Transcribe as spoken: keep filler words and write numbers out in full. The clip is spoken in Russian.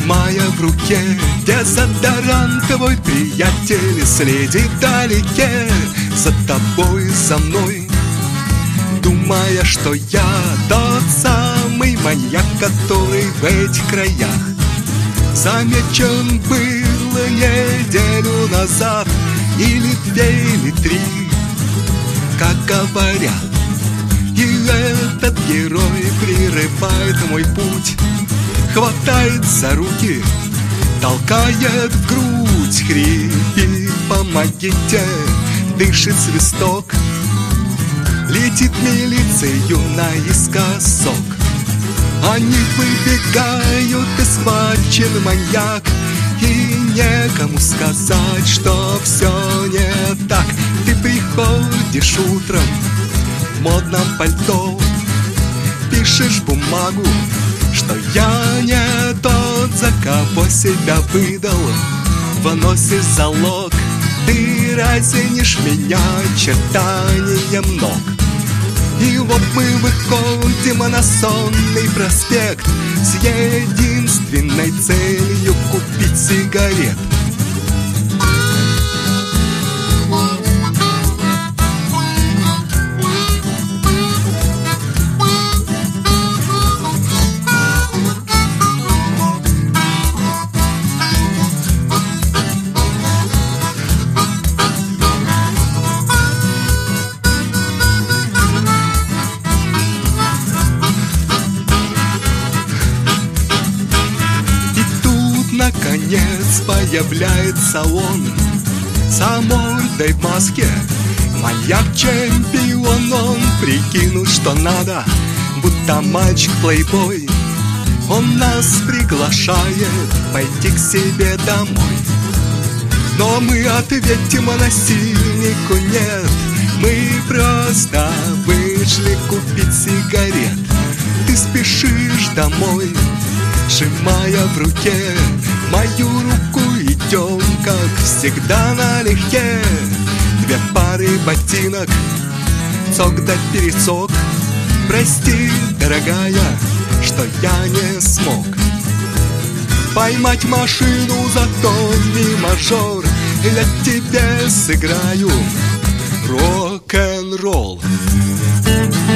Сжимая в руке дезодорант, твой приятель следит вдалеке за тобой, за мной, думая, что я тот самый маньяк, который в этих краях замечен был неделю назад, или две, или три, как говорят. И этот герой прерывает мой путь, хватает за руки, толкает в грудь, хрипит: помогите, дышит свисток, летит милицию наискосок. Они выбегают, и схвачен маньяк, и некому сказать, что все не так. Ты приходишь утром в модном пальто, пишешь бумагу, что я не тот, за кого себя выдал, выносишь залог. Ты разнишь меня чертанием ног. И вот мы выходим на сонный проспект с единственной целью купить сигарет. Наконец появляется он, за мордой в маске, маньяк-чемпион. Он прикинул, что надо, будто мальчик-плейбой. Он нас приглашает пойти к себе домой. Но мы ответим насильнику: нет, мы просто вышли купить сигарет. Ты спешишь домой, сжимая в руке мою руку, идем, как всегда, налегке. Две пары ботинок, цок да перецок. Прости, дорогая, что я не смог поймать машину, зато ми-мажор для тебя сыграю рок-н-ролл.